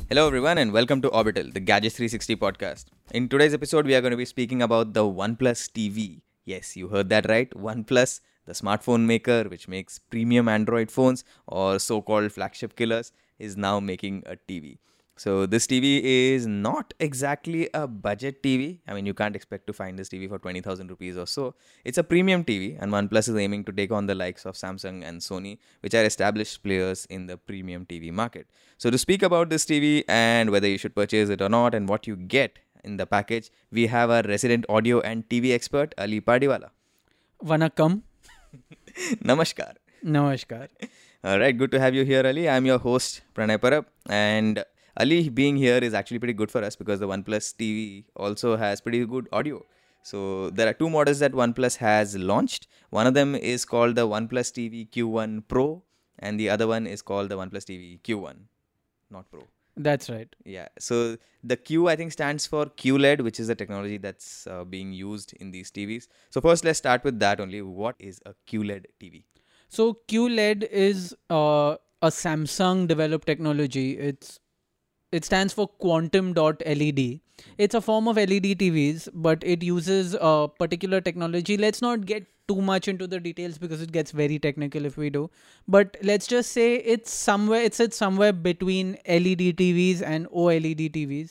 Hello, everyone, and welcome to Orbital, the Gadgets 360 podcast. In today's episode, we are going to be speaking about the OnePlus TV. Yes, you heard that right. OnePlus, the smartphone maker which makes premium Android phones or so called flagship killers, is now making a TV. So, this TV is not exactly a budget TV. I mean, you can't expect to find this TV for 20,000 rupees or so. It's a premium TV, and OnePlus is aiming to take on the likes of Samsung and Sony, which are established players in the premium TV market. So, to speak about this TV and whether you should purchase it or not and what you get in the package, we have our resident audio and TV expert, Ali Padiwala. Vanakkam. Namaskar. Namaskar. All right, good to have you here, Ali. I'm your host, Pranay Parab, and Ali being here is actually pretty good for us because the OnePlus TV also has pretty good audio. So there are two models that OnePlus has launched. One of them is called the OnePlus TV Q1 Pro, and the other one is called the OnePlus TV Q1, not Pro. That's right. Yeah. So the Q I think stands for QLED, which is the technology that's being used in these TVs. So first, let's start with that only. What is a QLED TV? So QLED is a Samsung developed technology. It stands for quantum dot LED. It's a form of LED TVs, but it uses a particular technology. Let's not get too much into the details because it gets very technical if we do. But let's just say it sits somewhere between LED TVs and OLED TVs.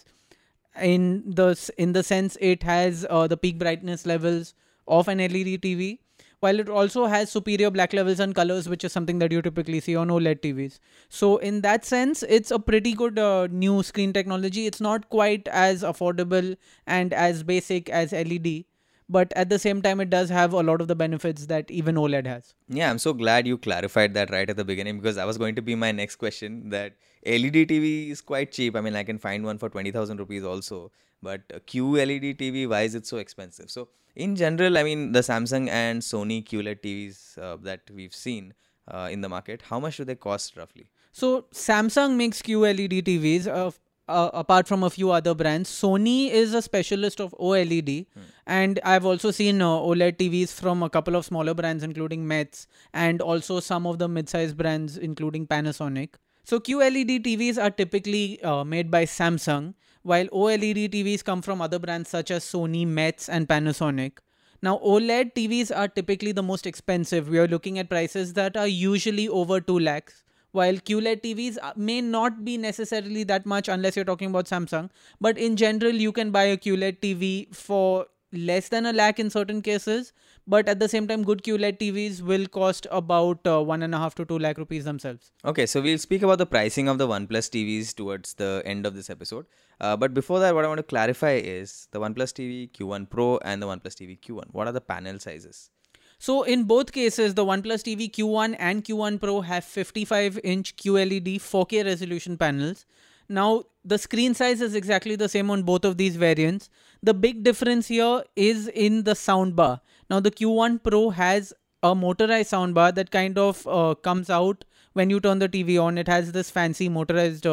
In the sense it has the peak brightness levels of an LED TV, while it also has superior black levels and colors, which is something that you typically see on OLED TVs. So in that sense, it's a pretty good new screen technology. It's not quite as affordable and as basic as LED, but at the same time, it does have a lot of the benefits that even OLED has. Yeah, I'm so glad you clarified that right at the beginning because that was going to be my next question that LED TV is quite cheap. I mean, I can find one for 20,000 rupees also, but a QLED TV, why is it so expensive? So, in general, I mean, the Samsung and Sony QLED TVs that we've seen in the market, how much do they cost roughly? So Samsung makes QLED TVs. Apart from a few other brands, Sony is a specialist of OLED, and I've also seen OLED TVs from a couple of smaller brands, including Mets, and also some of the mid-sized brands, including Panasonic. So QLED TVs are typically made by Samsung, while OLED TVs come from other brands such as Sony, Mets, and Panasonic. Now, OLED TVs are typically the most expensive. We are looking at prices that are usually over 2 lakhs, while QLED TVs may not be necessarily that much unless you're talking about Samsung. But in general, you can buy a QLED TV for less than a lakh in certain cases. But at the same time, good QLED TVs will cost about 1.5 to 2 lakh rupees themselves. Okay, so we'll speak about the pricing of the OnePlus TVs towards the end of this episode. But before that, what I want to clarify is the OnePlus TV Q1 Pro and the OnePlus TV Q1. What are the panel sizes? So in both cases, the OnePlus TV Q1 and Q1 Pro have 55-inch QLED 4K resolution panels. Now, the screen size is exactly the same on both of these variants. The big difference here is in the soundbar. Now, the Q1 Pro has a motorized soundbar that kind of comes out when you turn the TV on. It has this fancy motorized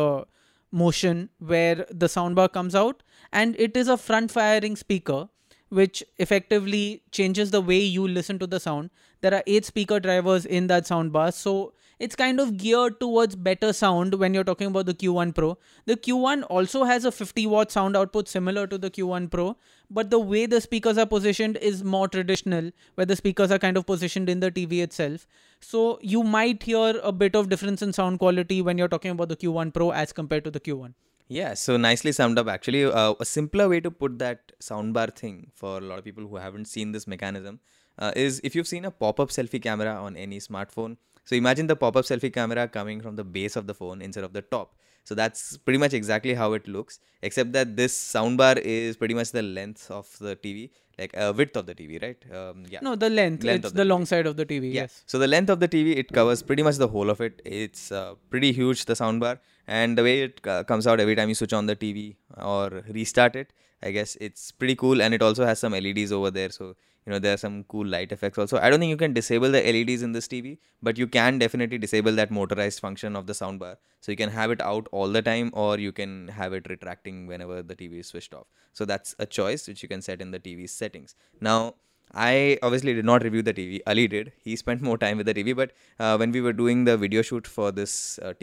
motion where the soundbar comes out, and it is a front-firing speaker which effectively changes the way you listen to the sound. There are 8 speaker drivers in that soundbar, so it's kind of geared towards better sound when you're talking about the Q1 Pro. The Q1 also has a 50-watt sound output similar to the Q1 Pro, but the way the speakers are positioned is more traditional, where the speakers are kind of positioned in the TV itself. So you might hear a bit of difference in sound quality when you're talking about the Q1 Pro as compared to the Q1. Yeah, so nicely summed up actually. A simpler way to put that soundbar thing for a lot of people who haven't seen this mechanism is if you've seen a pop-up selfie camera on any smartphone. So imagine the pop-up selfie camera coming from the base of the phone instead of the top. So that's pretty much exactly how it looks, except that this soundbar is pretty much the length of the TV, like width of the TV, right? Yeah. No, the length. Length It's of the the TV. long side of the TV. Yeah. Yes. So the length of the TV, it covers pretty much the whole of it. It's pretty huge, the soundbar. And the way it comes out every time you switch on the TV or restart it, I guess it's pretty cool. And it also has some LEDs over there. So, there are some cool light effects also. I don't think you can disable the LEDs in this TV, but you can definitely disable that motorized function of the soundbar. So you can have it out all the time, or you can have it retracting whenever the TV is switched off. So that's a choice which you can set in the TV settings. Now, I obviously did not review the TV. Ali did. He spent more time with the TV. But when we were doing the video shoot for this TV,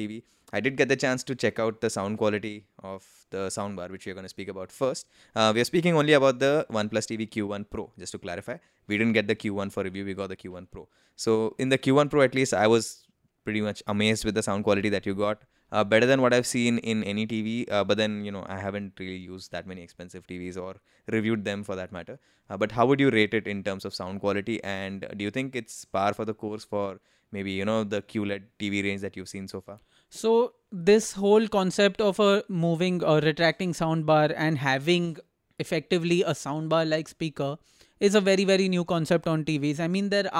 I did get the chance to check out the sound quality of the soundbar, which we are going to speak about first. We are speaking only about the OnePlus TV Q1 Pro, just to clarify. We didn't get the Q1 for review, we got the Q1 Pro. So in the Q1 Pro, at least, I was pretty much amazed with the sound quality that you got. Better than what I've seen in any TV, but then, I haven't really used that many expensive TVs or reviewed them for that matter. But how would you rate it in terms of sound quality? And do you think it's par for the course for maybe, the QLED TV range that you've seen so far? So this whole concept of a moving or retracting soundbar and having effectively a soundbar like speaker is a very, very new concept on TVs. I mean, there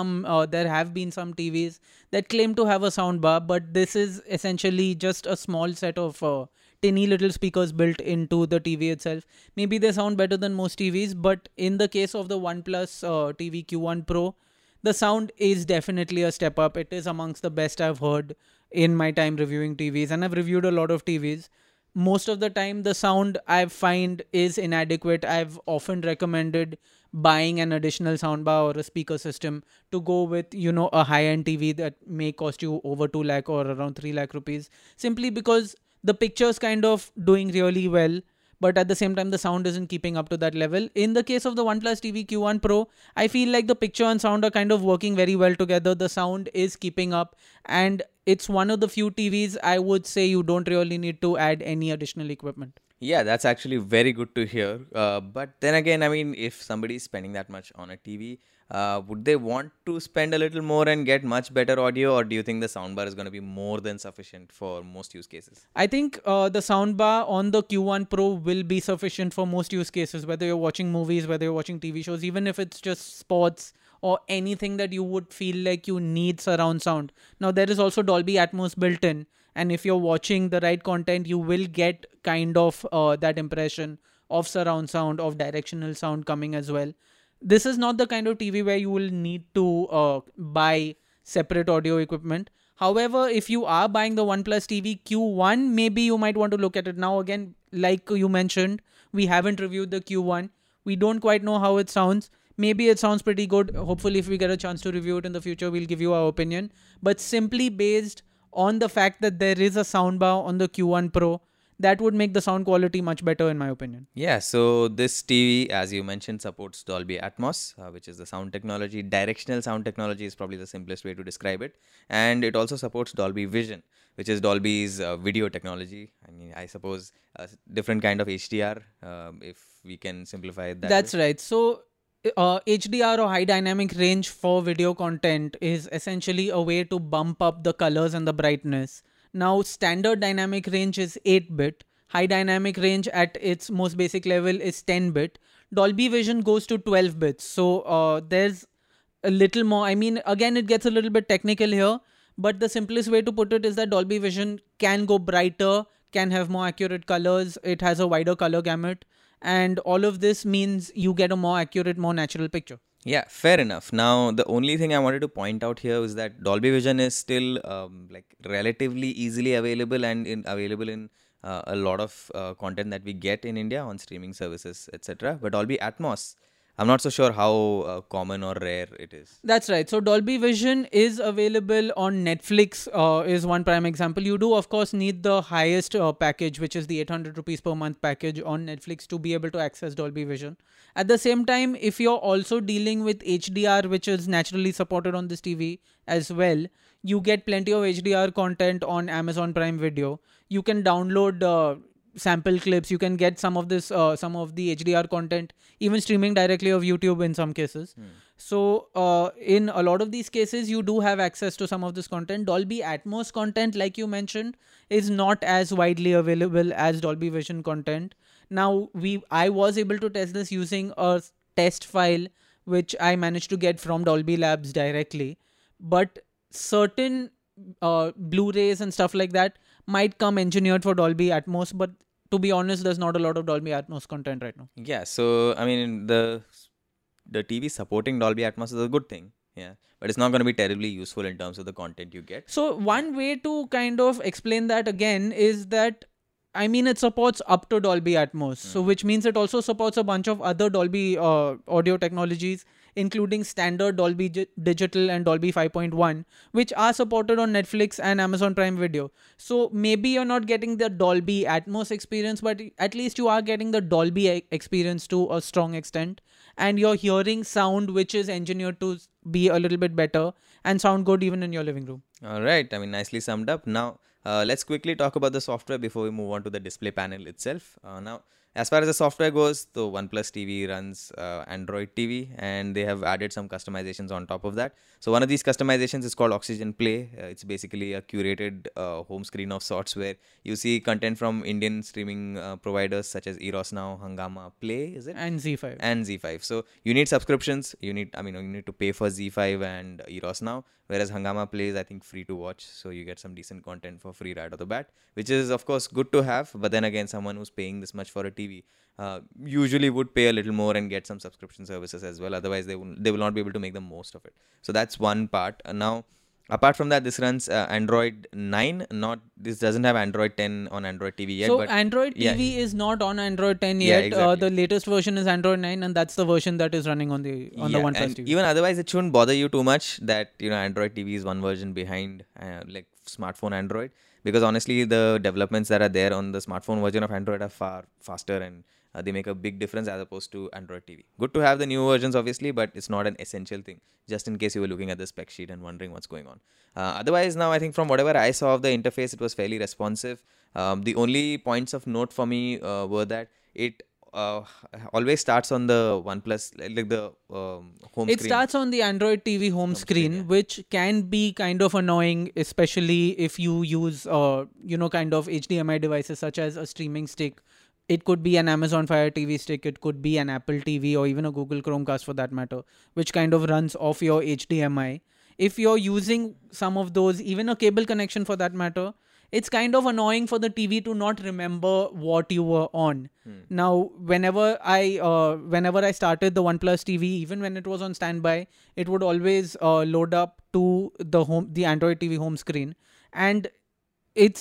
have been some TVs that claim to have a soundbar, but this is essentially just a small set of tinny little speakers built into the TV itself. Maybe they sound better than most TVs, but in the case of the OnePlus TV Q1 Pro, the sound is definitely a step up. It is amongst the best I've heard in my time reviewing TVs, and I've reviewed a lot of TVs. Most of the time, the sound I find is inadequate. I've often recommended buying an additional soundbar or a speaker system to go with, a high-end TV that may cost you over 2 lakh or around 3 lakh rupees, simply because the picture's kind of doing really well, but at the same time, the sound isn't keeping up to that level. In the case of the OnePlus TV Q1 Pro, I feel like the picture and sound are kind of working very well together. The sound is keeping up, and it's one of the few TVs I would say you don't really need to add any additional equipment. Yeah, that's actually very good to hear. But then again, I mean, if somebody is spending that much on a TV, would they want to spend a little more and get much better audio, or do you think the soundbar is going to be more than sufficient for most use cases? I think the soundbar on the Q1 Pro will be sufficient for most use cases, whether you're watching movies, whether you're watching TV shows, even if it's just sports or anything that you would feel like you need surround sound. Now, there is also Dolby Atmos built in, and if you're watching the right content, you will get kind of that impression of surround sound, of directional sound coming as well. This is not the kind of TV where you will need to buy separate audio equipment. However, if you are buying the OnePlus TV Q1, maybe you might want to look at it. Now, again, like you mentioned, we haven't reviewed the Q1. We don't quite know how it sounds. Maybe it sounds pretty good. Hopefully, if we get a chance to review it in the future, we'll give you our opinion. But simply based on the fact that there is a soundbar on the Q1 Pro, that would make the sound quality much better in my opinion. Yeah, so this TV, as you mentioned, supports Dolby Atmos, which is the sound technology. Directional sound technology is probably the simplest way to describe it. And it also supports Dolby Vision, which is Dolby's video technology. I mean, I suppose a different kind of HDR, if we can simplify it that That's way. right. So HDR or high dynamic range for video content is essentially a way to bump up the colors and the brightness. Now, standard dynamic range is 8-bit. High dynamic range at its most basic level is 10-bit. Dolby Vision goes to 12 bits. So there's a little more. I mean, again, it gets a little bit technical here, but the simplest way to put it is that Dolby Vision can go brighter, can have more accurate colors. It has a wider color gamut. And all of this means you get a more accurate, more natural picture. Yeah, fair enough. Now, the only thing I wanted to point out here is that Dolby Vision is still like relatively easily available and available in a lot of content that we get in India on streaming services, etc. But Dolby Atmos, I'm not so sure how common or rare it is. That's right. So Dolby Vision is available on Netflix is one prime example. You do, of course, need the highest package, which is the 800 rupees per month package on Netflix to be able to access Dolby Vision. At the same time, if you're also dealing with HDR, which is naturally supported on this TV as well, you get plenty of HDR content on Amazon Prime Video. You can download sample clips. You can get some of the HDR content even streaming directly of YouTube in some cases. So in a lot of these cases, you do have access to some of this content. Dolby Atmos content, like you mentioned, is not as widely available as Dolby Vision content. Now, I was able to test this using a test file which I managed to get from Dolby Labs directly, but certain Blu-rays and stuff like that might come engineered for Dolby Atmos, but to be honest, there's not a lot of Dolby Atmos content right now. Yeah, so I mean the TV supporting Dolby Atmos is a good thing. Yeah, but it's not going to be terribly useful in terms of the content you get. So one way to kind of explain that again is that, I mean, it supports up to Dolby Atmos, so which means it also supports a bunch of other Dolby audio technologies including standard Dolby Digital and Dolby 5.1, which are supported on Netflix and Amazon Prime Video. So maybe you're not getting the Dolby Atmos experience, but at least you are getting the Dolby experience to a strong extent. And you're hearing sound which is engineered to be a little bit better and sound good even in your living room. All right. I mean, nicely summed up. Now, let's quickly talk about the software before we move on to the display panel itself. Now, as far as the software goes, the OnePlus TV runs Android TV, and they have added some customizations on top of that. So one of these customizations is called Oxygen Play. It's basically a curated home screen of sorts where you see content from Indian streaming providers such as Eros Now, Hungama Play, is it? And Z5. And Z5. So you need subscriptions. You need to pay for Z5 and Eros Now. Whereas Hungama Play is, I think, free to watch. So you get some decent content for free right off the bat, which is, of course, good to have. But then again, someone who's paying this much for a TV usually would pay a little more and get some subscription services as well. Otherwise, they will not be able to make the most of it. So that's one part. Now, apart from that, this runs Android 9. This doesn't have Android 10 on Android TV yet. So but Android TV is not on Android 10 yet. Exactly. The latest version is Android 9, and that's the version that is running on the OnePlus and TV. even otherwise, it shouldn't bother you too much that Android TV is one version behind like smartphone Android, because honestly, the developments that are there on the smartphone version of Android are far faster, and they make a big difference as opposed to Android TV. Good to have the new versions, obviously, but it's not an essential thing, just in case you were looking at the spec sheet and wondering what's going on. Otherwise, now I think from whatever I saw of the interface, it was fairly responsive. The only points of note for me were that it always starts on the OnePlus, like the home screen. It starts on the Android TV home screen, yeah. which can be kind of annoying, especially if you use, kind of HDMI devices such as a streaming stick. It could be an Amazon Fire TV stick, it could be an Apple TV, or even a Google Chromecast for that matter, which kind of runs off your HDMI. If you're using some of those, even a cable connection for that matter, it's kind of annoying for the TV to not remember what you were on. Now, whenever I started the OnePlus TV, even when it was on standby, it would always load up to the Android TV home screen, and it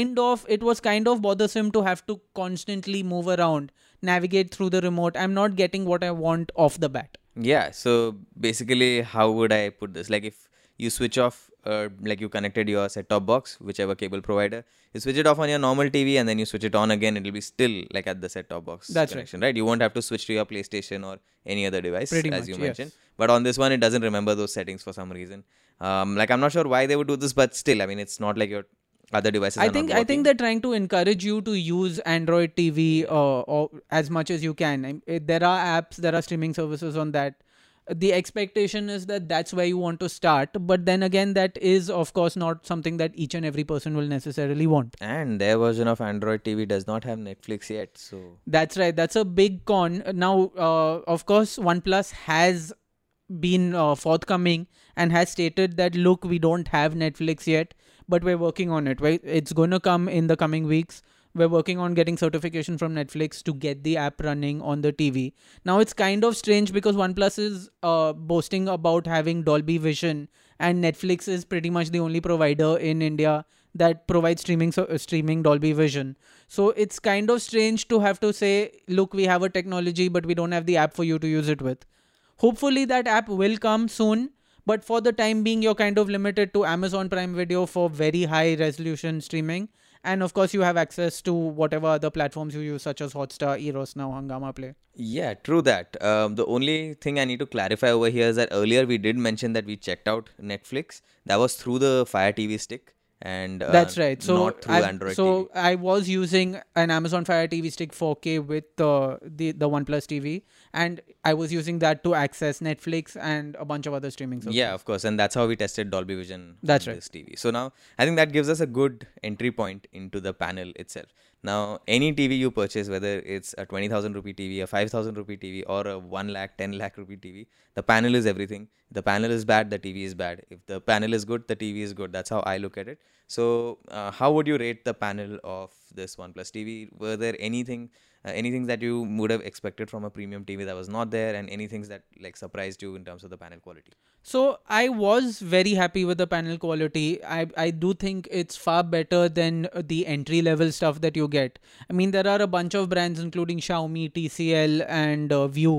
was kind of bothersome to have to constantly move around, navigate through the remote. I'm not getting what I want off the bat. Yeah, so basically, how would I put this? Like, if you switch off, like you connected your set-top box, whichever cable provider, you switch it off on your normal TV and then you switch it on again, it'll be still like at the set-top box connection, right? You won't have to switch to your PlayStation or any other device, as you mentioned. Yes. But on this one, it doesn't remember those settings for some reason. I'm not sure why they would do this, but still, I mean, it's not like your other devices I think they're trying to encourage you to use Android TV or as much as you can. There are apps, there are streaming services on that. The expectation is that that's where you want to start, but then again, that is of course not something that each and every person will necessarily want. And their version of Android TV does not have Netflix yet, so that's right. That's a big con. Now, of course, OnePlus has been forthcoming and has stated that, look, we don't have Netflix yet, but we're working on it. Right? It's going to come in the coming weeks. We're working on getting certification from Netflix to get the app running on the TV. Now, it's kind of strange because OnePlus is boasting about having Dolby Vision, and Netflix is pretty much the only provider in India that provides streaming Dolby Vision. So it's kind of strange to have to say, look, we have a technology, but we don't have the app for you to use it with. Hopefully that app will come soon. But for the time being, you're kind of limited to Amazon Prime Video for very high resolution streaming. And of course, you have access to whatever other platforms you use, such as Hotstar, Eros Now, Hungama Play. Yeah, true that. The only thing I need to clarify over here is that earlier we did mention that we checked out Netflix. That was through the Fire TV stick. And that's right. So not through Android TV. I was using an Amazon Fire TV Stick 4K with the OnePlus TV, and I was using that to access Netflix and a bunch of other streaming services. Yeah, of course, and that's how we tested Dolby Vision. That's right. This TV. So now I think that gives us a good entry point into the panel itself. Now, any TV you purchase, whether it's a 20,000 rupee TV, a 5,000 rupee TV, or a 1 lakh, 10 lakh rupee TV, the panel is everything. The panel is bad, the TV is bad. If the panel is good, the TV is good. That's how I look at it. So, how would you rate the panel of this OnePlus TV? Were there anything that you would have expected from a premium TV that was not there, and anything that like surprised you in terms of the panel quality? So I was very happy with the panel quality. I do think it's far better than the entry level stuff that you get. I mean, there are a bunch of brands including Xiaomi, TCL and View,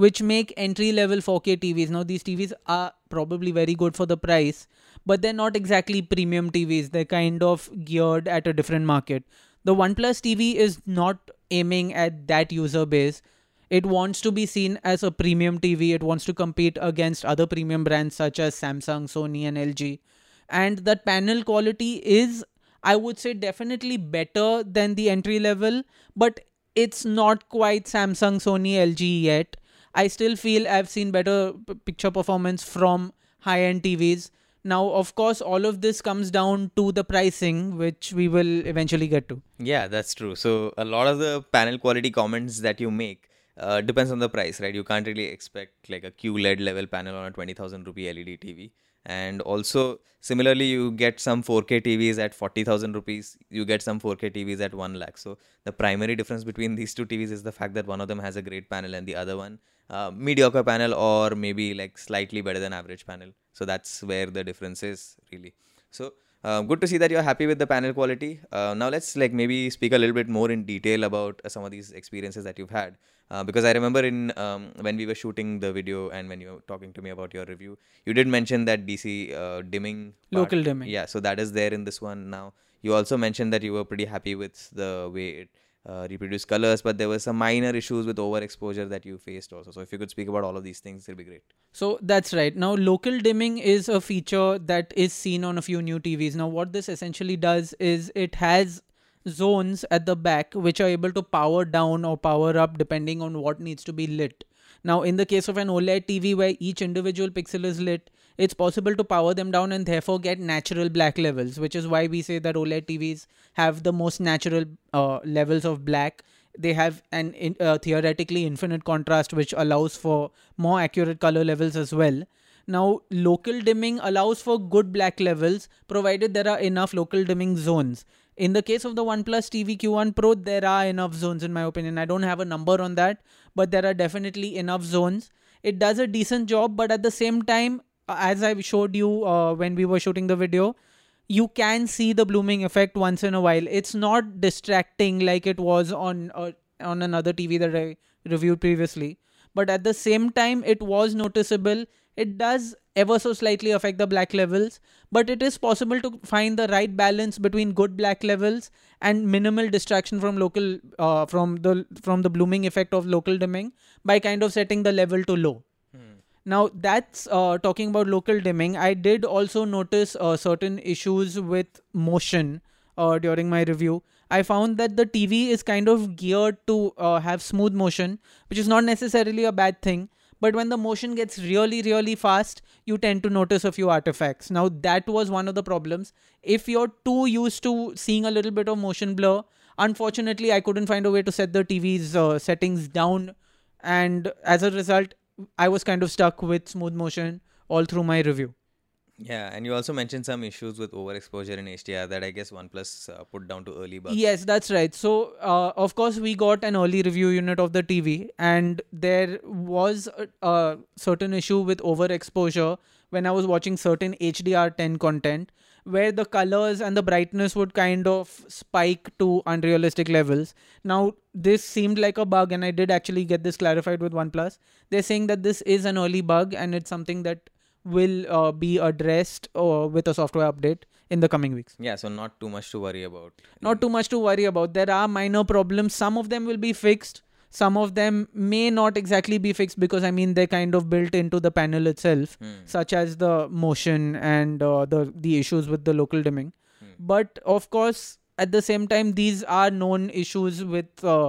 which make entry-level 4K TVs. Now, these TVs are probably very good for the price, but they're not exactly premium TVs. They're kind of geared at a different market. The OnePlus TV is not aiming at that user base. It wants to be seen as a premium TV. It wants to compete against other premium brands such as Samsung, Sony, and LG. And that panel quality is, I would say, definitely better than the entry level, but it's not quite Samsung, Sony, LG yet. I still feel I've seen better picture performance from high-end TVs. Now, of course, all of this comes down to the pricing, which we will eventually get to. Yeah, that's true. So a lot of the panel quality comments that you make depends on the price, right? You can't really expect like a QLED level panel on a 20,000 rupee LED TV. And also, similarly, you get some 4K TVs at 40,000 rupees. You get some 4K TVs at 1 lakh. So the primary difference between these two TVs is the fact that one of them has a great panel and the other one mediocre panel, or maybe like slightly better than average panel. So that's where the difference is really. So good to see that you're happy with the panel quality. Now let's like maybe speak a little bit more in detail about some of these experiences that you've had. Because I remember in when we were shooting the video and when you were talking to me about your review, you did mention that DC dimming part. Local dimming. Yeah, so that is there in this one now. You also mentioned that you were pretty happy with the way it reproduced colors, but there were some minor issues with overexposure that you faced also. So if you could speak about all of these things, it'll be great. So that's right. Now, local dimming is a feature that is seen on a few new TVs. Now, what this essentially does is it has zones at the back which are able to power down or power up depending on what needs to be lit. Now, in the case of an OLED TV where each individual pixel is lit, it's possible to power them down and therefore get natural black levels, which is why we say that OLED TVs have the most natural levels of black. They have an theoretically infinite contrast, which allows for more accurate color levels as well. Now, local dimming allows for good black levels, provided there are enough local dimming zones. In the case of the OnePlus TV Q1 Pro, there are enough zones in my opinion. I don't have a number on that, but there are definitely enough zones. It does a decent job, but at the same time, as I showed you when we were shooting the video, you can see the blooming effect once in a while. It's not distracting like it was on another TV that I reviewed previously. But at the same time, it was noticeable. It does ever so slightly affect the black levels, but it is possible to find the right balance between good black levels and minimal distraction from local from the blooming effect of local dimming by kind of setting the level to low. Now that's talking about local dimming. I did also notice certain issues with motion during my review. I found that the TV is kind of geared to have smooth motion, which is not necessarily a bad thing. But when the motion gets really, really fast, you tend to notice a few artifacts. Now, that was one of the problems. If you're too used to seeing a little bit of motion blur, unfortunately, I couldn't find a way to set the TV's settings down. And as a result, I was kind of stuck with smooth motion all through my review. Yeah, and you also mentioned some issues with overexposure in HDR that I guess OnePlus put down to early bugs. Yes, that's right. So, of course, we got an early review unit of the TV, and there was a certain issue with overexposure when I was watching certain HDR10 content, where the colors and the brightness would kind of spike to unrealistic levels. Now, this seemed like a bug, and I did actually get this clarified with OnePlus. They're saying that this is an early bug, and it's something that will be addressed with a software update in the coming weeks. Yeah, so not too much to worry about. Not too much to worry about. There are minor problems. Some of them will be fixed. Some of them may not exactly be fixed because, I mean, they're kind of built into the panel itself, such as the motion and the issues with the local dimming. But, of course, at the same time, these are known issues with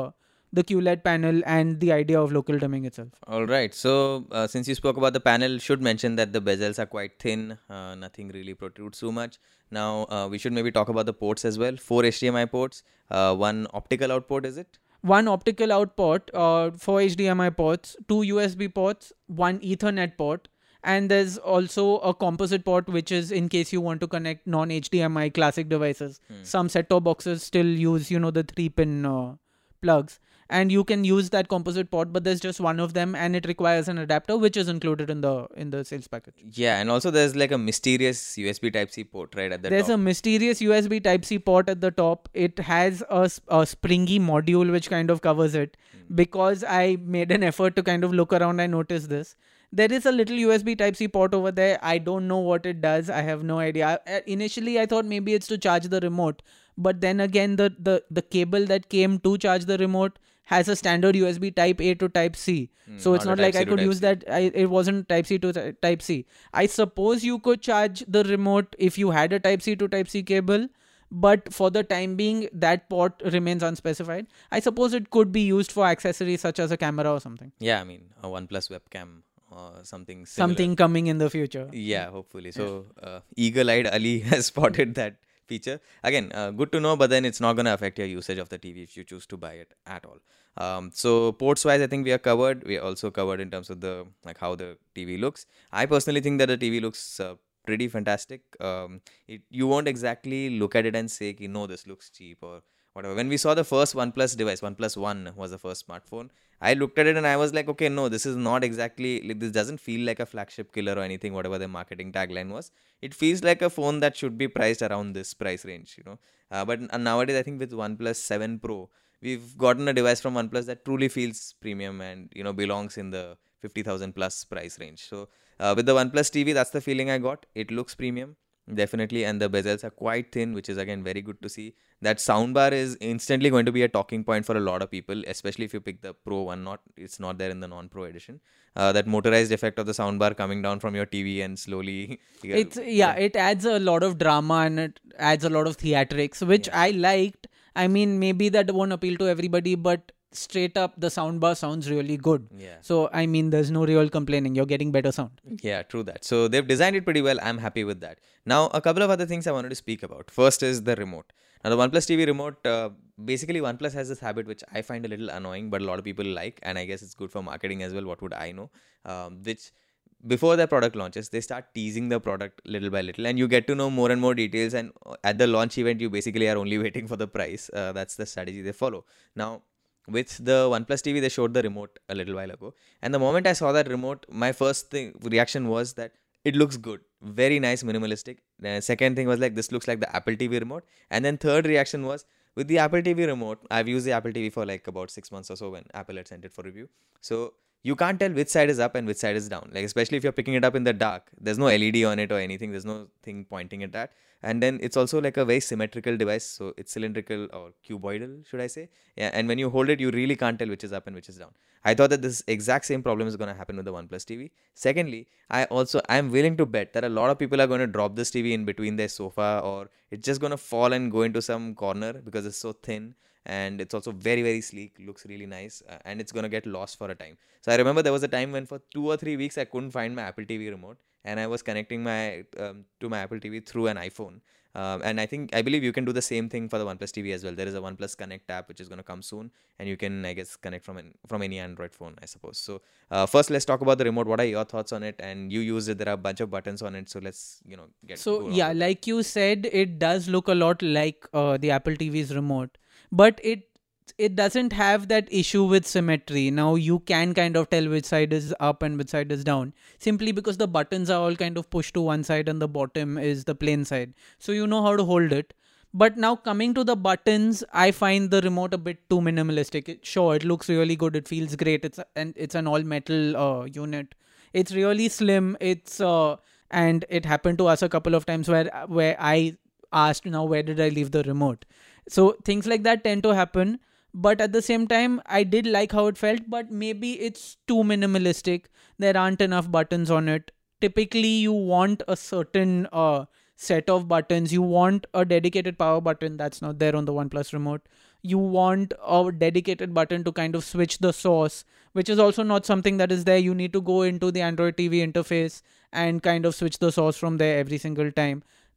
the QLED panel and the idea of local dimming itself. All right. So since you spoke about the panel, should mention that the bezels are quite thin. Nothing really protrudes too much. Now we should maybe talk about the ports as well. 4 HDMI ports, one optical out port, is it? One optical out port, 4 HDMI ports, 2 USB ports, 1 Ethernet port. And there's also a composite port, which is in case you want to connect non-HDMI classic devices. Some set-top boxes still use, the 3-pin plugs. and you can use that composite port, but there's just one of them, and it requires an adapter, which is included in the sales package. Yeah, and also there's like a mysterious USB Type-C port right at the There's top. a mysterious USB Type-C port at the top. It has a springy module which kind of covers it. Because I made an effort to kind of look around, I noticed this. There is a little USB Type-C port over there. I don't know what it does. I have no idea. Initially, I thought maybe it's to charge the remote. But then again, the cable that came to charge the remote has a standard USB Type A to Type C. So it's not not a like I Type-C to could use Type-C. that. It wasn't Type C to Type C. I suppose you could charge the remote if you had a Type C to Type C cable. But for the time being, that port remains unspecified. I suppose it could be used for accessories such as a camera or something. Yeah, I mean, a OnePlus webcam or something similar. Something coming in the future. Yeah, hopefully. So, eagle-eyed Ali has spotted that feature. Again, good to know, but then it's not going to affect your usage of the TV if you choose to buy it at all. So ports-wise, I think we are covered. We are also covered in terms of the how the TV looks. I personally think that the TV looks pretty fantastic. You won't exactly look at it and say, no, this looks cheap or whatever. When we saw the first OnePlus device, OnePlus One was the first smartphone. I looked at it and I was like, okay, no, this is not exactly, this doesn't feel like a flagship killer or anything, whatever the marketing tagline was. It feels like a phone that should be priced around this price range, But nowadays, I think with OnePlus 7 Pro, we've gotten a device from OnePlus that truly feels premium and, belongs in the 50,000 plus price range. So with the OnePlus TV, that's the feeling I got. It looks premium. Definitely, and the bezels are quite thin, which is again very good to see. That soundbar is instantly going to be a talking point for a lot of people, especially if you pick the Pro one. It's not there in the non-Pro edition. That motorized effect of the soundbar coming down from your TV and slowly. It adds a lot of drama and it adds a lot of theatrics, which I liked. I mean, maybe that won't appeal to everybody, but straight up, the soundbar sounds really good. Yeah. So, I mean, there's no real complaining. You're getting better sound. Yeah, true that. So they've designed it pretty well. I'm happy with that. Now, a couple of other things I wanted to speak about. First is the remote. Now, the OnePlus TV remote, basically OnePlus has this habit which I find a little annoying, but a lot of people like, and I guess it's good for marketing as well. What would I know? Which before their product launches, they start teasing the product little by little, and you get to know more and more details. And at the launch event, you basically are only waiting for the price. That's the strategy they follow. Now, with the OnePlus TV, they showed the remote a little while ago. And the moment I saw that remote, my first reaction was that it looks good. Very nice, minimalistic. The second thing was like, this looks like the Apple TV remote. And then third reaction was, with the Apple TV remote, I've used the Apple TV for like about 6 months or so when Apple had sent it for review. So you can't tell which side is up and which side is down. Like, especially if you're picking it up in the dark, there's no LED on it or anything. There's no thing pointing at that. And then it's also like a very symmetrical device. So it's cylindrical or cuboidal, should I say? Yeah. And when you hold it, you really can't tell which is up and which is down. I thought that this exact same problem is going to happen with the OnePlus TV. Secondly, I'm willing to bet that a lot of people are going to drop this TV in between their sofa, or it's just going to fall and go into some corner because it's so thin. And it's also very, very sleek, looks really nice, and it's going to get lost for a time. So I remember there was a time when for 2 or 3 weeks I couldn't find my Apple TV remote, and I was connecting my to my Apple TV through an iPhone. And I believe you can do the same thing for the OnePlus TV as well. There is a OnePlus Connect app which is going to come soon, and you can, I guess, connect from any Android phone, I suppose. So first, let's talk about the remote. What are your thoughts on it? And you used it. There are a bunch of buttons on it, so let's get. So yeah, like you said, it does look a lot like the Apple TV's remote, but it doesn't have that issue with symmetry. Now you can kind of tell which side is up and which side is down, simply because the buttons are all kind of pushed to one side and the bottom is the plain side. So you know how to hold it. But now coming to the buttons, I find the remote a bit too minimalistic. Sure, it looks really good. It feels great. It's an all metal unit. It's really slim. And it happened to us a couple of times where I asked, now where did I leave the remote? So things like that tend to happen. But at the same time, I did like how it felt, but maybe it's too minimalistic. There aren't enough buttons on it. Typically, you want a certain set of buttons. You want a dedicated power button that's not there on the OnePlus remote. You want a dedicated button to kind of switch the source, which is also not something that is there. You need to go into the Android TV interface and kind of switch the source from there every single time.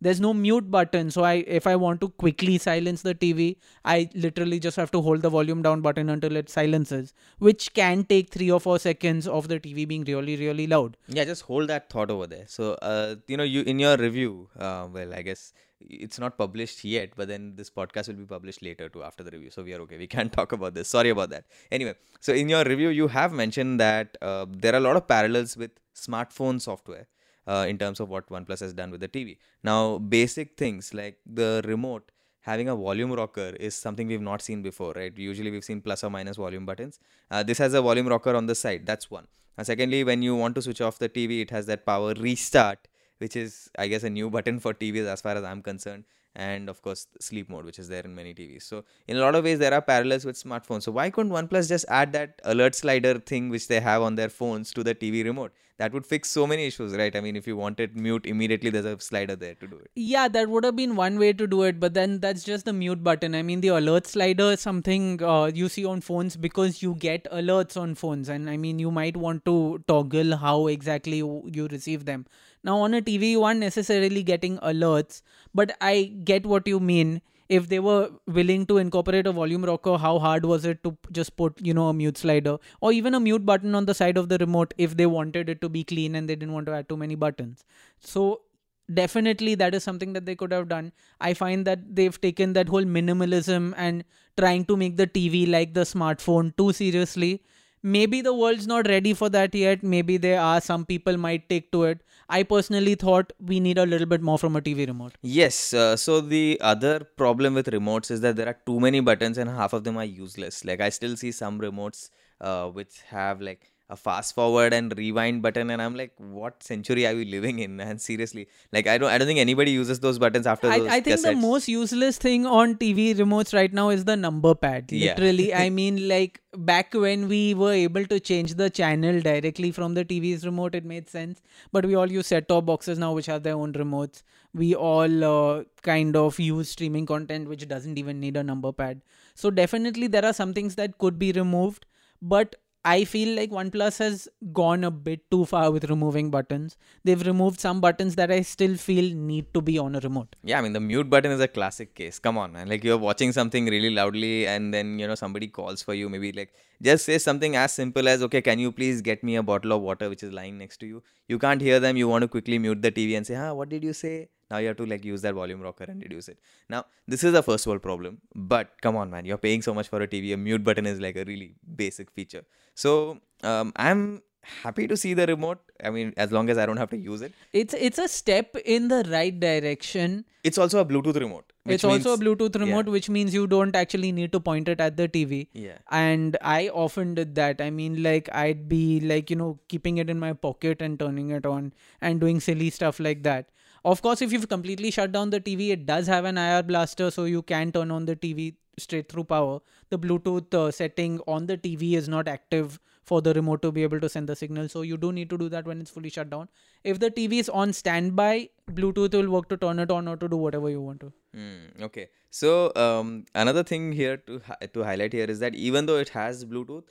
There's no mute button. So if I want to quickly silence the TV, I literally just have to hold the volume down button until it silences, which can take 3 or 4 seconds of the TV being really, really loud. Yeah, just hold that thought over there. So, you in your review, well, I guess it's not published yet, but then this podcast will be published later too after the review. So we are okay. We can't talk about this. Sorry about that. Anyway, so in your review, you have mentioned that there are a lot of parallels with smartphone software in terms of what OnePlus has done with the TV. Now, basic things like the remote having a volume rocker is something we've not seen before, right? Usually we've seen plus or minus volume buttons. This has a volume rocker on the side. That's one. Secondly, when you want to switch off the TV, it has that power restart, which is, I guess, a new button for TVs as far as I'm concerned. And of course, sleep mode, which is there in many TVs. So, in a lot of ways, there are parallels with smartphones. So, why couldn't OnePlus just add that alert slider thing which they have on their phones to the TV remote? That would fix so many issues, right? I mean, if you wanted mute immediately, there's a slider there to do it. Yeah, that would have been one way to do it, but then that's just the mute button. I mean, the alert slider is something you see on phones because you get alerts on phones, and I mean, you might want to toggle how exactly you receive them. Now, on a TV, you aren't necessarily getting alerts, but I get what you mean. If they were willing to incorporate a volume rocker, how hard was it to just put, a mute slider or even a mute button on the side of the remote if they wanted it to be clean and they didn't want to add too many buttons? So definitely that is something that they could have done. I find that they've taken that whole minimalism and trying to make the TV like the smartphone too seriously. Maybe the world's not ready for that yet. Maybe there are some people might take to it. I personally thought we need a little bit more from a TV remote. Yes, so the other problem with remotes is that there are too many buttons and half of them are useless. Like I still see some remotes which have like a fast forward and rewind button, and I'm like, what century are we living in? And seriously, like I don't think anybody uses those buttons after those I think the cassettes. most useless thing on TV remotes right now is the number pad. Yeah. Literally, I mean, like back when we were able to change the channel directly from the TV's remote, it made sense. But we all use set-top boxes now, which have their own remotes. We all kind of use streaming content, which doesn't even need a number pad. So definitely, there are some things that could be removed, but I feel like OnePlus has gone a bit too far with removing buttons. They've removed some buttons that I still feel need to be on a remote. Yeah, I mean, the mute button is a classic case. Come on, man. Like, you're watching something really loudly and then, somebody calls for you. Maybe, like, just say something as simple as, okay, can you please get me a bottle of water which is lying next to you? You can't hear them. You want to quickly mute the TV and say, what did you say? Now you have to, like, use that volume rocker and reduce it. Now, this is a first world problem. But, come on, man. You're paying so much for a TV. A mute button is, like, a really basic feature. So, I'm happy to see the remote. I mean, as long as I don't have to use it. It's a step in the right direction. It's also a Bluetooth remote. It's also a Bluetooth remote, yeah. which means you don't actually need to point it at the TV. Yeah. And I often did that. I mean, like, I'd be like, keeping it in my pocket and turning it on and doing silly stuff like that. Of course, if you've completely shut down the TV, it does have an IR blaster, so you can turn on the TV straight through power. The Bluetooth setting on the TV is not active for the remote to be able to send the signal, so you do need to do that when it's fully shut down. If the TV is on standby, Bluetooth will work to turn it on or to do whatever you want to. Okay. So another thing here to highlight here is that even though it has Bluetooth,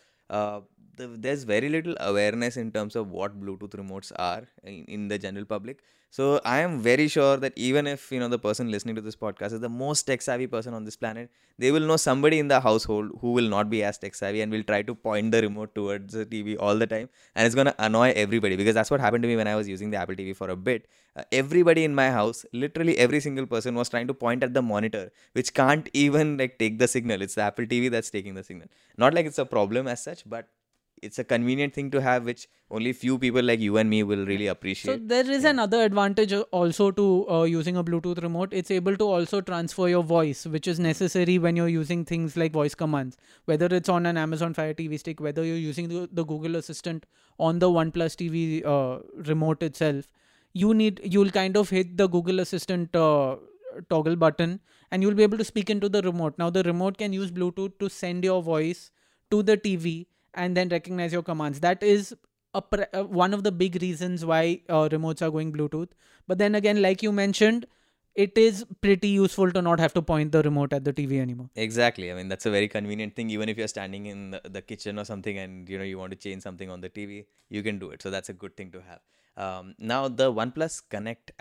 there's very little awareness in terms of what Bluetooth remotes are in the general public. So I am very sure that even if the person listening to this podcast is the most tech savvy person on this planet, they will know somebody in the household who will not be as tech savvy and will try to point the remote towards the TV all the time, and it's gonna annoy everybody, because that's what happened to me when I was using the Apple TV for a bit. Everybody in my house, literally every single person, was trying to point at the monitor, which can't even like take the signal. It's the Apple TV that's taking the signal. Not like it's a problem as such, but it's a convenient thing to have, which only few people like you and me will really appreciate. So there is another advantage also to using a Bluetooth remote. It's able to also transfer your voice, which is necessary when you're using things like voice commands, whether it's on an Amazon Fire TV stick, whether you're using the Google Assistant on the OnePlus TV remote itself. You'll kind of hit the Google Assistant toggle button and you'll be able to speak into the remote. Now the remote can use Bluetooth to send your voice to the TV and then recognize your commands. That is one of the big reasons why remotes are going Bluetooth. But then again, like you mentioned, it is pretty useful to not have to point the remote at the TV anymore. Exactly. I mean, that's a very convenient thing. Even if you're standing in the kitchen or something and you want to change something on the TV, you can do it. So that's a good thing to have. Now the OnePlus Connect app.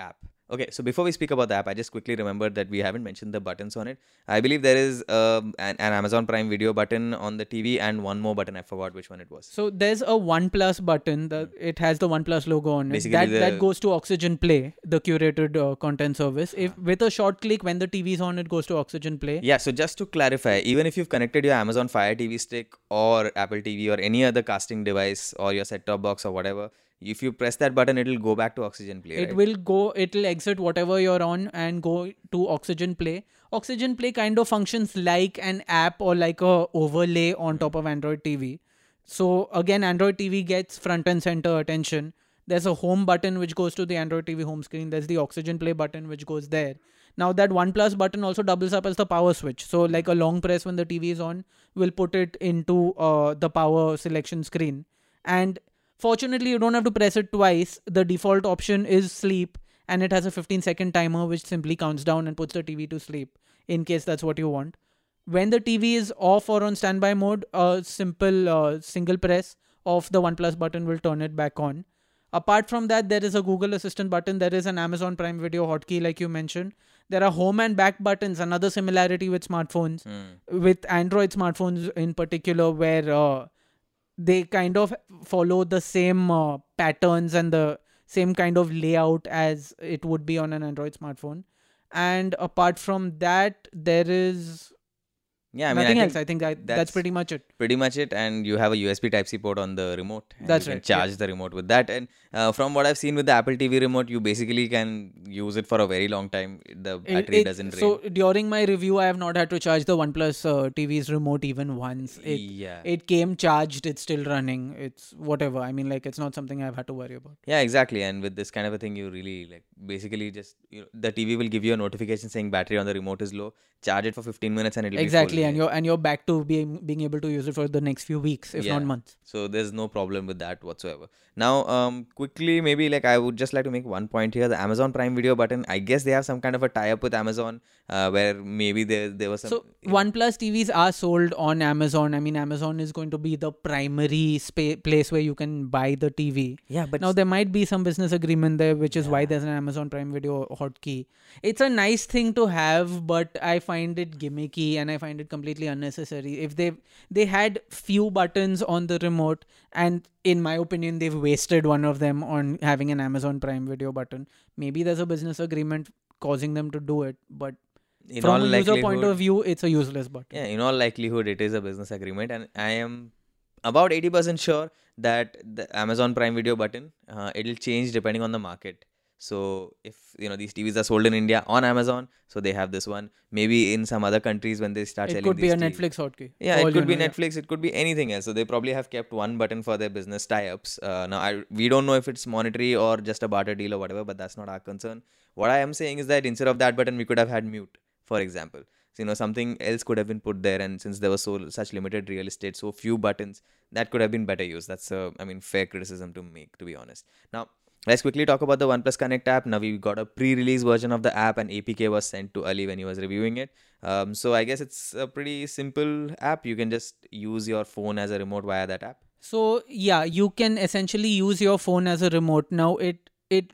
Okay, so before we speak about the app, I just quickly remembered that we haven't mentioned the buttons on it. I believe there is an Amazon Prime Video button on the TV and one more button. I forgot which one it was. So there's a OnePlus button that it has the OnePlus logo on it. Basically That goes to Oxygen Play, the curated content service. If with a short click, when the TV is on, it goes to Oxygen Play. Yeah, so just to clarify, even if you've connected your Amazon Fire TV stick or Apple TV or any other casting device or your set-top box or whatever, if you press that button, it'll go back to Oxygen Play, It right? will go, it'll exit whatever you're on and go to Oxygen Play. Oxygen Play kind of functions like an app or like a overlay on top of Android TV. So again, Android TV gets front and center attention. There's a home button which goes to the Android TV home screen. There's the Oxygen Play button which goes there. Now that OnePlus button also doubles up as the power switch. So like a long press when the TV is on will put it into the power selection screen. And fortunately, you don't have to press it twice. The default option is sleep, and it has a 15-second timer which simply counts down and puts the TV to sleep in case that's what you want. When the TV is off or on standby mode, a simple single press of the OnePlus button will turn it back on. Apart from that, there is a Google Assistant button. There is an Amazon Prime Video hotkey, like you mentioned. There are home and back buttons, another similarity with smartphones, with Android smartphones in particular, where they kind of follow the same patterns and the same kind of layout as it would be on an Android smartphone. And apart from that, there is Yeah, I mean, nothing I else. think I think that's pretty much it. pretty much it. And you have a USB Type-C port on the remote. And That's you can right, charge the remote with that. And from what I've seen with the Apple TV remote, you basically can use it for a very long time. The battery doesn't drain. So during my review, I have not had to charge the OnePlus TV's remote even once. Yeah. It came charged. It's still running. It's whatever. I mean, like, it's not something I've had to worry about. Yeah, exactly. And with this kind of a thing, you really like basically just the TV will give you a notification saying battery on the remote is low. Charge it for 15 minutes and it'll Exactly, be full. and you're back to being able to use it for the next few weeks, if Yeah. not months. So there's no problem with that whatsoever. Now, quickly, maybe like I would just like to make one point here. The Amazon Prime Video button, I guess they have some kind of a tie-up with Amazon where maybe there was some... So OnePlus TVs are sold on Amazon. I mean, Amazon is going to be the primary place where you can buy the TV. Yeah, but Now there might be some business agreement there, which is why there's an Amazon Prime Video hotkey. It's a nice thing to have, but I find it gimmicky and I find it completely unnecessary. If they had few buttons on the remote, and in my opinion, they've wasted one of them on having an Amazon Prime Video button. Maybe there's a business agreement causing them to do it, but in all from a user point likelihood, of view, it's a useless button. yeah, in all likelihood, it is a business agreement, and I am about 80% sure that the Amazon Prime Video button, it'll change depending on the market. So if these TVs are sold in India on Amazon, so they have this one. Maybe in some other countries when they start It selling could be these a TVs. Netflix hotkey. Yeah, All it could be you know, Netflix. It could be anything else. So they probably have kept one button for their business tie-ups. Now we don't know if it's monetary or just a barter deal or whatever, but that's not our concern. What I am saying is that instead of that button, we could have had mute, for example. So, something else could have been put there, and since there was such limited real estate, so few buttons, that could have been better used. That's fair criticism to make, to be honest. Now, let's quickly talk about the OnePlus Connect app. Now we got a pre-release version of the app, and APK was sent to Ali when he was reviewing it. So I guess it's a pretty simple app. You can just use your phone as a remote via that app. So yeah, you can essentially use your phone as a remote. Now it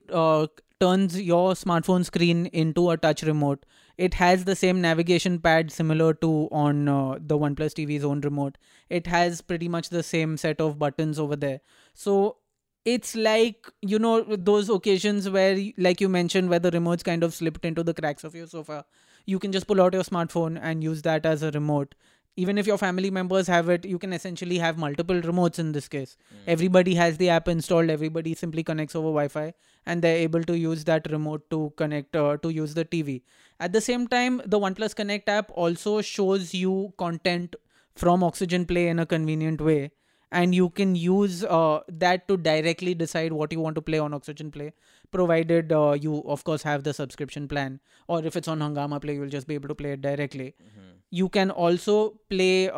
turns your smartphone screen into a touch remote. It has the same navigation pad similar to on the OnePlus TV's own remote. It has pretty much the same set of buttons over there. So it's like, those occasions where, like you mentioned, where the remote's kind of slipped into the cracks of your sofa. You can just pull out your smartphone and use that as a remote. Even if your family members have it, you can essentially have multiple remotes in this case. Everybody has the app installed. Everybody simply connects over Wi-Fi and they're able to use that remote to connect to use the TV. At the same time, the OnePlus Connect app also shows you content from Oxygen Play in a convenient way. And you can use that to directly decide what you want to play on Oxygen Play, provided you, of course, have the subscription plan. Or if it's on Hungama Play, you'll just be able to play it directly. You can also play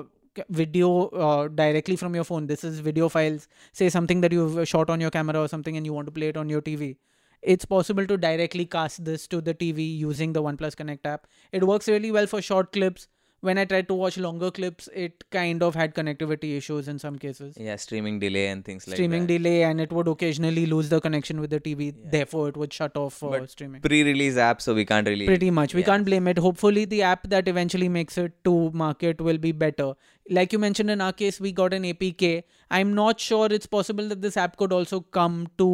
video directly from your phone. This is video files, say something that you've shot on your camera or something and you want to play it on your TV. It's possible to directly cast this to the TV using the OnePlus Connect app. It works really well for short clips. when I tried to watch longer clips, it kind of had connectivity issues in some cases. Yeah, streaming delay and things like Streaming that. delay, and it would occasionally lose the connection with the TV. Yeah. Therefore, it would shut off But streaming. Pre-release app, so we can't really. Pretty much. We Yeah. can't blame it. Hopefully, the app that eventually makes it to market will be better. Like you mentioned, in our case, we got an APK. I'm not sure it's possible that this app could also come to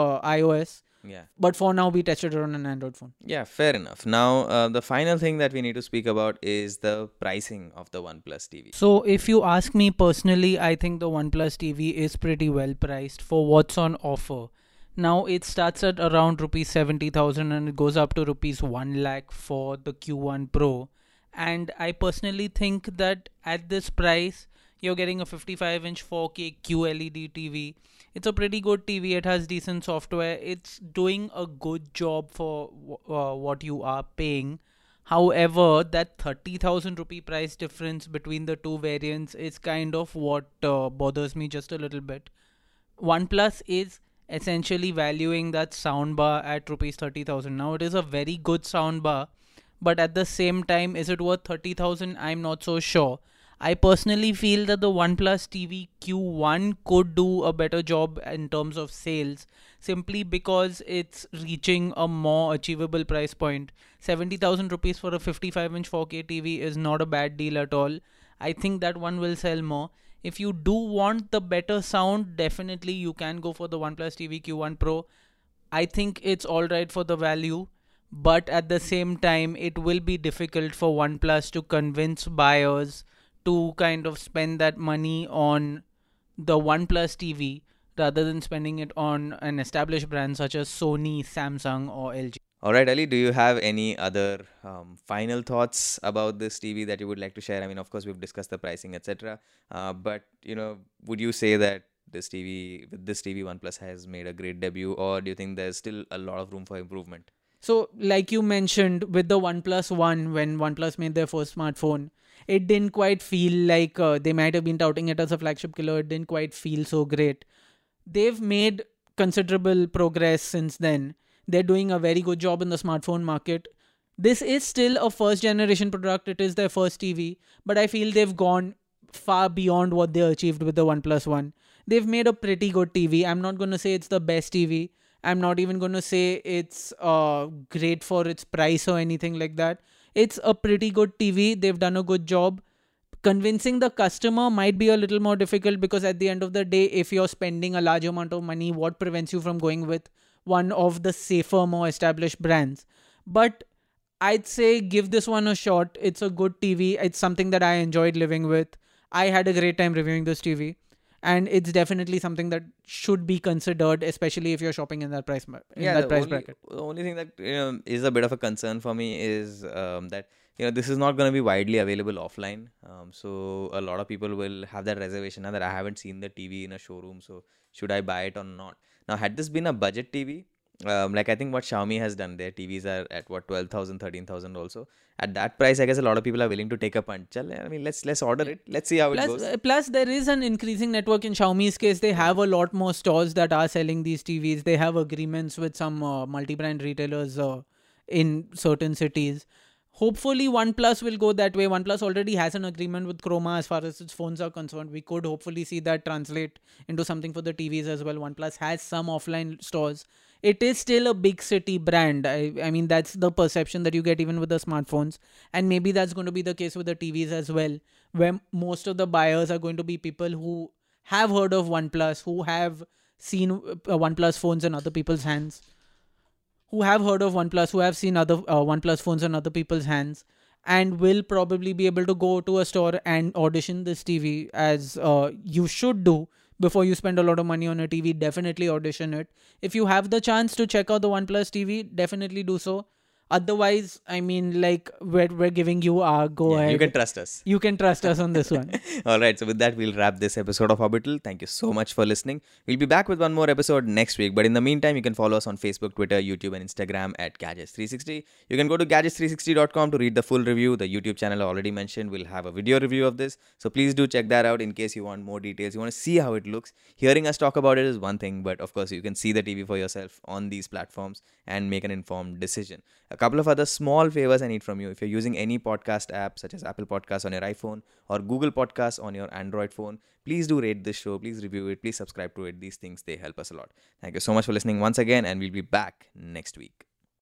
iOS. Yeah. But for now, we tested it on an Android phone. Yeah, fair enough. Now, the final thing that we need to speak about is the pricing of the OnePlus TV. So, if you ask me personally, I think the OnePlus TV is pretty well priced for what's on offer. Now, it starts at around rupees 70,000 and it goes up to rupees 1 lakh for the Q1 Pro. And I personally think that at this price, you're getting a 55-inch 4K QLED TV. It's a pretty good TV. It has decent software. It's doing a good job for what you are paying. However, that 30,000 rupee price difference between the two variants is kind of what bothers me just a little bit. OnePlus is essentially valuing that soundbar at rupees 30,000. Now, it is a very good soundbar, but at the same time, is it worth 30,000? I'm not so sure. I personally feel that the OnePlus TV Q1 could do a better job in terms of sales, simply because it's reaching a more achievable price point. 70,000 rupees for a 55-inch 4K TV is not a bad deal at all. I think that one will sell more. If you do want the better sound, definitely you can go for the OnePlus TV Q1 Pro. I think it's alright for the value, but at the same time, it will be difficult for OnePlus to convince buyers to kind of spend that money on the OnePlus TV rather than spending it on an established brand such as Sony, Samsung, or LG. All right, Ali, do you have any other final thoughts about this TV that you would like to share? I mean, of course, we've discussed the pricing, etc. But, would you say that with this TV, OnePlus has made a great debut, or do you think there's still a lot of room for improvement? So, like you mentioned, with the OnePlus One, when OnePlus made their first smartphone, it didn't quite feel like they might have been touting it as a flagship killer. It didn't quite feel so great. They've made considerable progress since then. They're doing a very good job in the smartphone market. This is still a first generation product. It is their first TV, but I feel they've gone far beyond what they achieved with the OnePlus One. They've made a pretty good TV. I'm not going to say it's the best TV. I'm not even going to say it's great for its price or anything like that. It's a pretty good TV. They've done a good job. Convincing the customer might be a little more difficult, because at the end of the day, if you're spending a large amount of money, what prevents you from going with one of the safer, more established brands? But I'd say give this one a shot. It's a good TV. It's something that I enjoyed living with. I had a great time reviewing this TV. And it's definitely something that should be considered, especially if you're shopping in that price bracket. The only thing that is a bit of a concern for me is that this is not going to be widely available offline. So a lot of people will have that reservation now that I haven't seen the TV in a showroom. So should I buy it or not? Now, had this been a budget TV, like I think what Xiaomi has done, their TVs are at 12,000, 13,000 also. At that price, I guess a lot of people are willing to take a punch. I mean, let's order it. Let's see how it goes. Plus, there is an increasing network in Xiaomi's case. They have a lot more stores that are selling these TVs. They have agreements with some multi-brand retailers in certain cities. Hopefully, OnePlus will go that way. OnePlus already has an agreement with Chroma as far as its phones are concerned. We could hopefully see that translate into something for the TVs as well. OnePlus has some offline stores. It is still a big city brand. I mean, that's the perception that you get even with the smartphones. And maybe that's going to be the case with the TVs as well, where most of the buyers are going to be people who have heard of OnePlus, who have seen OnePlus phones in other people's hands, who have heard of OnePlus, who have seen other OnePlus phones in other people's hands, and will probably be able to go to a store and audition this TV, as you should do. Before you spend a lot of money on a TV, definitely audition it. If you have the chance to check out the OnePlus TV, definitely do so. Otherwise, I mean, like, we're giving you our go-ahead. You can trust us. You can trust us on this one. All right. So with that, we'll wrap this episode of Orbital. Thank you so much for listening. We'll be back with one more episode next week. But in the meantime, you can follow us on Facebook, Twitter, YouTube, and Instagram at Gadgets360. You can go to gadgets360.com to read the full review. The YouTube channel I already mentioned will have a video review of this. So please do check that out in case you want more details. You want to see how it looks. Hearing us talk about it is one thing, but of course, you can see the TV for yourself on these platforms and make an informed decision. A couple of other small favors I need from you. If you're using any podcast app such as Apple Podcasts on your iPhone or Google Podcasts on your Android phone, please do rate this show. Please review it. Please subscribe to it. These things, they help us a lot. Thank you so much for listening once again, and we'll be back next week.